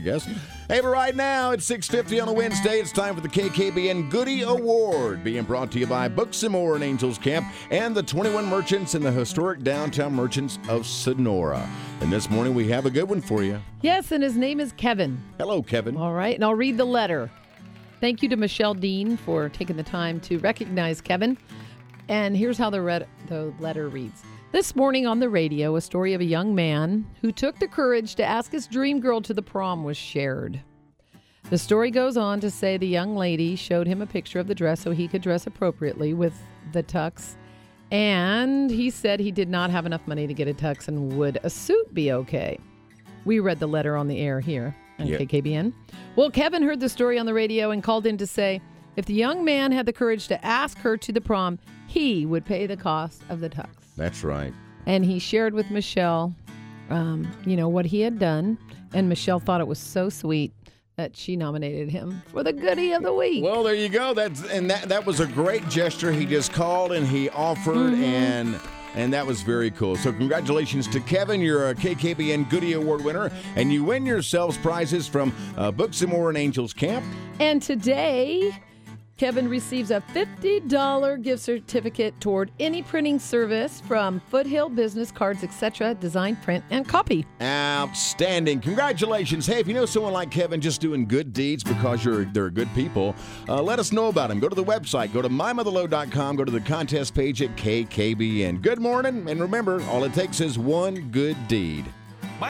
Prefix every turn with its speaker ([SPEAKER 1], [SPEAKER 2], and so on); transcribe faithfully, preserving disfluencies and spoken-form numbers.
[SPEAKER 1] guess. Hey, but right now, it's six fifty on a Wednesday. It's time for the K K B N Goody Award, being brought to you by Books and More in Angels Camp and the twenty-one merchants in the historic downtown merchants of Sonora. And this morning, we have a good one for you.
[SPEAKER 2] Yes, and his name is Kevin.
[SPEAKER 1] Hello, Kevin.
[SPEAKER 2] All right, and I'll read the letter. Thank you to Michelle Dean for taking the time to recognize Kevin. And here's how the, red, the letter reads. This morning on the radio, a story of a young man who took the courage to ask his dream girl to the prom was shared. The story goes on to say the young lady showed him a picture of the dress so he could dress appropriately with the tux. And he said he did not have enough money to get a tux and would a suit be okay. We read the letter on the air here on yep. K K B N. Well, Kevin heard the story on the radio and called in to say if the young man had the courage to ask her to the prom, he would pay the cost of the tux.
[SPEAKER 1] That's right.
[SPEAKER 2] And he shared with Michelle, um, you know, what he had done. And Michelle thought it was so sweet that she nominated him for the Goodie of the Week.
[SPEAKER 1] Well, there you go. That's and that that was a great gesture. He just called and he offered, mm-hmm. and and that was very cool. So congratulations to Kevin. You're a K K B N Goodie Award winner, and you win yourselves prizes from uh, Books and More in Angels Camp.
[SPEAKER 2] And today, Kevin receives a fifty dollars gift certificate toward any printing service from Foothill Business Cards, et cetera, design, print, and copy.
[SPEAKER 1] Outstanding. Congratulations. Hey, if you know someone like Kevin just doing good deeds because you're they're good people, uh, let us know about him. Go to the website. Go to my mother lode dot com. Go to the contest page at K K B N. Good morning. And remember, all it takes is one good deed.